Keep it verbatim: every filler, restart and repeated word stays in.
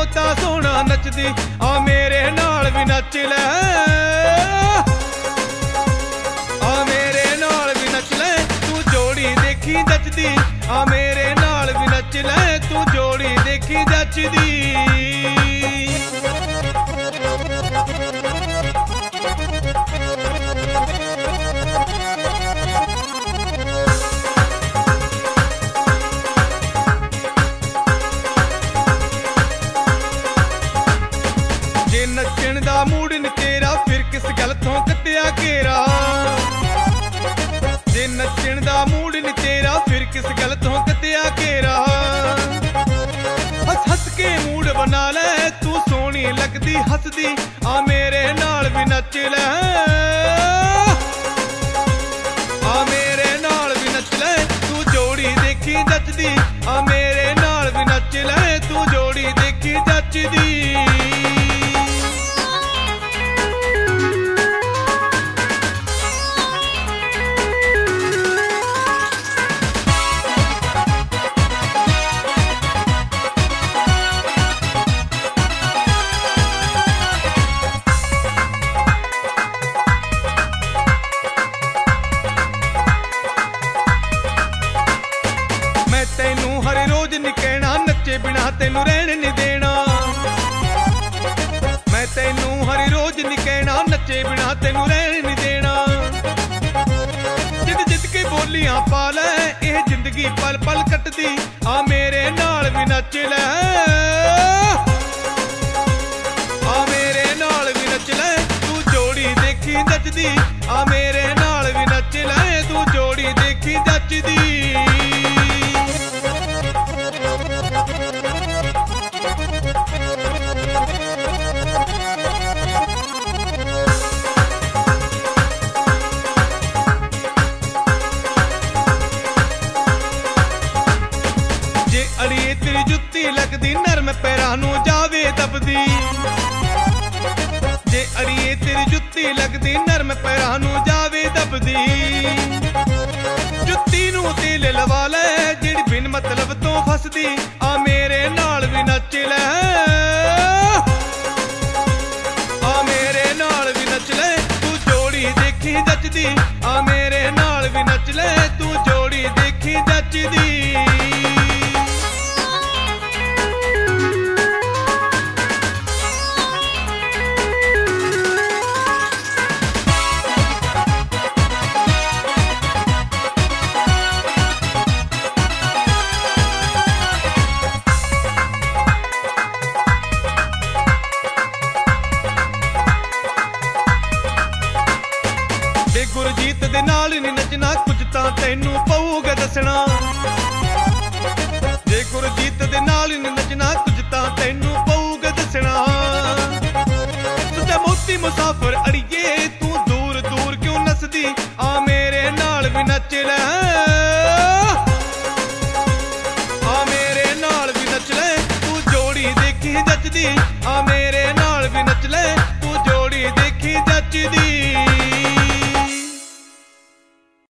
तां सोहना नचदी आ मेरे नाल भी नच लै आ मेरे नाल भी नच लै तू जोड़ी देखी जचदी आ मेरे नाल भी नच लै तू जोड़ी देखी जचदी जे नचण दा मूड नी तेरा फिर किस गल तो कत्या घेरा जे नचण दा मूड नी तेरा फिर किस गल तो कत्या घेरा हस हस के मूड बना ले तू सोहनी लगदी हसदी आ मेरे नाल भी नच लै आ मेरे नाल भी नच लै तू जोड़ी देखी जचदी आ मेरे नाल भी नच लै तू जोड़ी देखी जचदी तैनू हर रोज नी कहना नचे बिना तैनू रहने नी देना मैं तैनू हर रोज नी कहना नचे बिना तैनू रहने नी देना जिद जिद के बोलियां पा लै एह जिंदगी पल पल कटदी आ मेरे नाल भी नच लै आ मेरे नाल भी नच लै तू जोड़ी देखी जचदी आ मेरे नाल भी नच लै तू जोड़ी देखी जचदी जे अड़िए तेरी जुत्ती लगदी नरम पैरां नूं जावे दबदी जे अड़िए तेरी जुत्ती लगदी नरम पैरां नूं जावे दबदी जुत्ती नूं तेल लवा लै जेड़ी बिन मतलब तो फसदी आ मेरे नाल भी नच लै आ मेरे नाल भी नच लै तू जोड़ी देखी जचदी आ मेरे नाल भी नच लै तू जोड़ी देखी जचदी जे गुरजीत दे नाल नी नचना कुछ तां तैनू पऊगा दसना जे गुरजीत दे नाल नी नचना कुछ तां तैनू पऊगा दसना सच्चा मोती मुसाफिर अड़िए तू दूर दूर क्यों नसदी आ मेरे नाल भी नच लै आ मेरे नाल भी नच लै तू जोड़ी देखी जचदी आ मेरे नाल भी नच लै